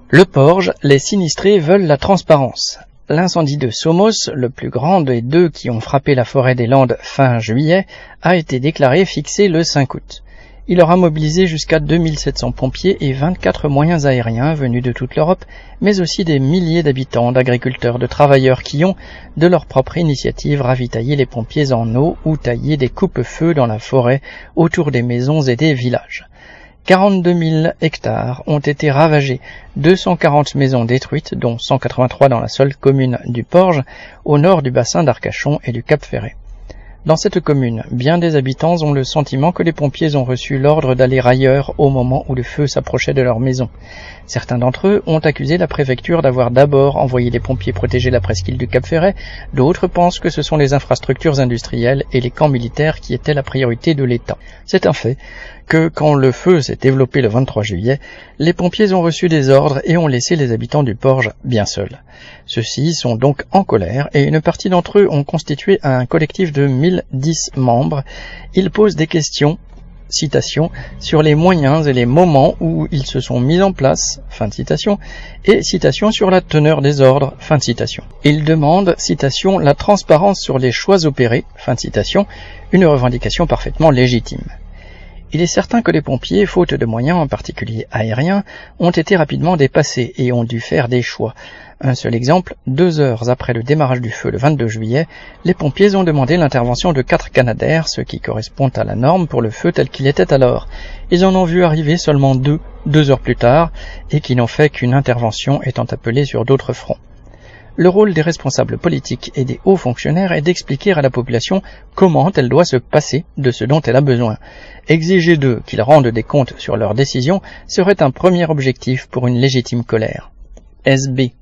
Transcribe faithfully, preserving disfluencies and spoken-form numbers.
Le Porge, les sinistrés veulent la transparence. L'incendie de Somos, le plus grand des deux qui ont frappé la forêt des Landes fin juillet, a été déclaré fixé le cinq août. Il aura mobilisé jusqu'à deux mille sept cents pompiers et vingt-quatre moyens aériens venus de toute l'Europe, mais aussi des milliers d'habitants, d'agriculteurs, de travailleurs qui ont, de leur propre initiative, ravitaillé les pompiers en eau ou taillé des coupe-feux dans la forêt autour des maisons et des villages. quarante-deux mille hectares ont été ravagés, deux cent quarante maisons détruites, dont cent quatre-vingt-trois dans la seule commune du Porge, au nord du bassin d'Arcachon et du Cap-Ferret. Dans cette commune, bien des habitants ont le sentiment que les pompiers ont reçu l'ordre d'aller ailleurs au moment où le feu s'approchait de leur maison. Certains d'entre eux ont accusé la préfecture d'avoir d'abord envoyé les pompiers protéger la presqu'île du Cap-Ferret, d'autres pensent que ce sont les infrastructures industrielles et les camps militaires qui étaient la priorité de l'État. C'est un fait que, quand le feu s'est développé le vingt-trois juillet, les pompiers ont reçu des ordres et ont laissé les habitants du Porge bien seuls. Ceux-ci sont donc en colère et une partie d'entre eux ont constitué un collectif de mille dix membres. Ils posent des questions, citation, sur les moyens et les moments où ils se sont mis en place, fin de citation, et citation sur la teneur des ordres, fin de citation. Ils demandent, citation, la transparence sur les choix opérés, fin de citation, une revendication parfaitement légitime. Il est certain que les pompiers, faute de moyens, en particulier aériens, ont été rapidement dépassés et ont dû faire des choix. Un seul exemple, deux heures après le démarrage du feu le vingt-deux juillet, les pompiers ont demandé l'intervention de quatre Canadair, ce qui correspond à la norme pour le feu tel qu'il était alors. Ils en ont vu arriver seulement deux, deux heures plus tard, et qui n'ont fait qu'une intervention étant appelée sur d'autres fronts. Le rôle des responsables politiques et des hauts fonctionnaires est d'expliquer à la population comment elle doit se passer de ce dont elle a besoin. Exiger d'eux qu'ils rendent des comptes sur leurs décisions serait un premier objectif pour une légitime colère. S B